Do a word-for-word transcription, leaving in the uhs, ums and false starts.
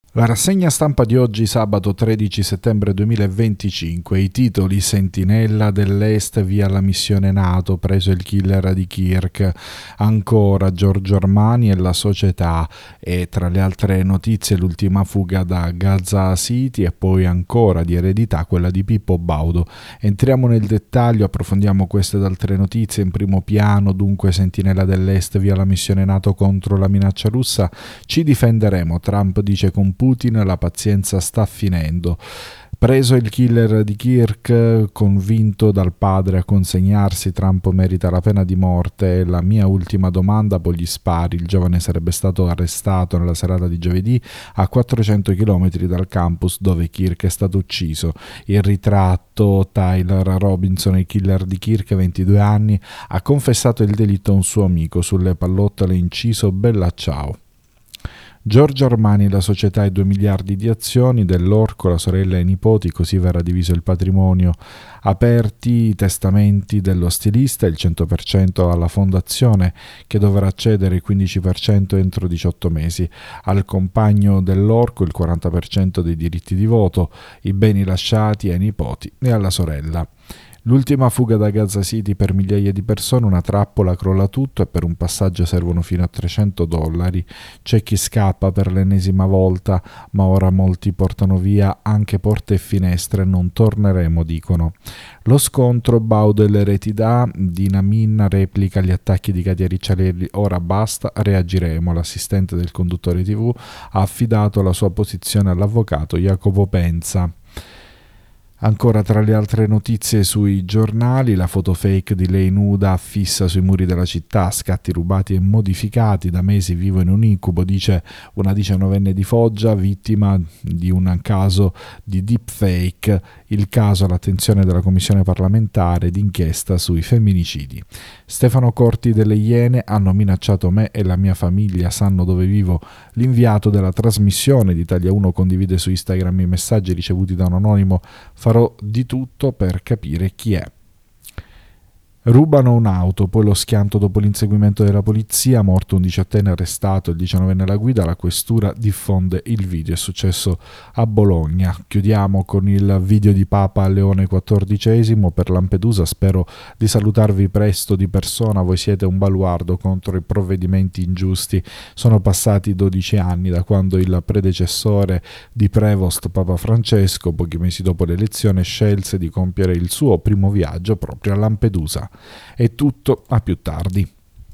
La rassegna stampa di oggi, sabato tredici settembre duemilaventicinque, i titoli: Sentinella dell'Est via la missione NATO, preso il killer di Kirk, ancora Giorgio Armani e la società, e tra le altre notizie l'ultima fuga da Gaza City e poi ancora di eredità quella di Pippo Baudo. Entriamo nel dettaglio, approfondiamo queste ed altre notizie. In primo piano, dunque, Sentinella dell'Est via la missione NATO contro la minaccia russa, ci difenderemo, Trump dice con Putin, la pazienza sta finendo. Preso il killer di Kirk, convinto dal padre a consegnarsi, Trump merita la pena di morte. La mia ultima domanda, poi gli spari. Il giovane sarebbe stato arrestato nella serata di giovedì a quattrocento chilometri dal campus dove Kirk è stato ucciso. Il ritratto: Tyler Robinson, il killer di Kirk, ventidue anni, ha confessato il delitto a un suo amico. Sulle pallottole inciso "Bella ciao". Giorgio Armani, la società e due miliardi di azioni dell'orco, la sorella e i nipoti, così verrà diviso il patrimonio. Aperti i testamenti dello stilista, il cento per cento alla fondazione, che dovrà cedere il quindici per cento entro diciotto mesi, al compagno dell'orco il quaranta per cento dei diritti di voto, i beni lasciati ai nipoti e alla sorella. L'ultima fuga da Gaza City per migliaia di persone, una trappola, crolla tutto e per un passaggio servono fino a trecento dollari. C'è chi scappa per l'ennesima volta, ma ora molti portano via anche porte e finestre, non torneremo, dicono. Lo scontro: Baudo e l'eredità, Dinamin replica gli attacchi di Katia Ricciarelli, ora basta, reagiremo. L'assistente del conduttore tivù ha affidato la sua posizione all'avvocato Jacopo Penza. Ancora tra le altre notizie sui giornali, la foto fake di lei nuda affissa sui muri della città, scatti rubati e modificati, da mesi vivo in un incubo, dice una diciannovenne di Foggia, vittima di un caso di deepfake, il caso all'attenzione della commissione parlamentare d'inchiesta sui femminicidi. Stefano Corti delle Iene: hanno minacciato me e la mia famiglia, sanno dove vivo. L'inviato della trasmissione di Italia uno condivide su Instagram i messaggi ricevuti da un anonimo. Farò di tutto per capire chi è. Rubano un'auto, poi lo schianto dopo l'inseguimento della polizia, morto un diciottenne arrestato, il diciannovenne alla guida, la questura diffonde il video, è successo a Bologna. Chiudiamo con il video di Papa Leone quattordicesimo per Lampedusa: spero di salutarvi presto di persona, voi siete un baluardo contro i provvedimenti ingiusti. Sono passati dodici anni da quando il predecessore di Prevost, Papa Francesco, pochi mesi dopo l'elezione, scelse di compiere il suo primo viaggio proprio a Lampedusa. È tutto, a più tardi.